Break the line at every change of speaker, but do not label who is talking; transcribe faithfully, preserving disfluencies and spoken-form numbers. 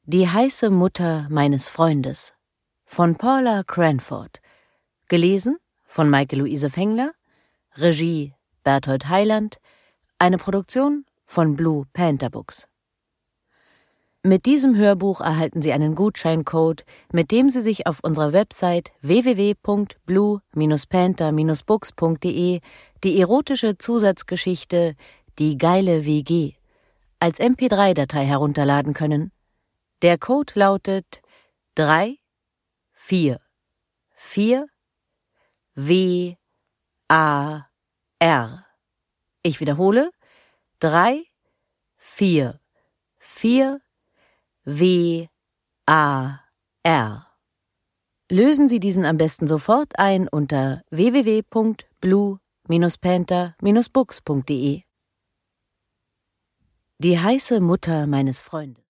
Die heiße Mutter meines Freundes von Paula Cranford. Gelesen von Maike-Luise Fengler. Regie Berthold Heiland. Eine Produktion von Blue Panther Books. Mit diesem Hörbuch erhalten Sie einen Gutscheincode, mit dem Sie sich auf unserer Website w w w punkt blue panther books punkt de die erotische Zusatzgeschichte Die geile W G als M P drei Datei herunterladen können. Der Code lautet drei vier vier W A R. Ich wiederhole: drei vier vier W A R. Lösen Sie diesen am besten sofort ein unter w w w punkt blue panther books punkt de. Die heiße Mutter meines Freundes.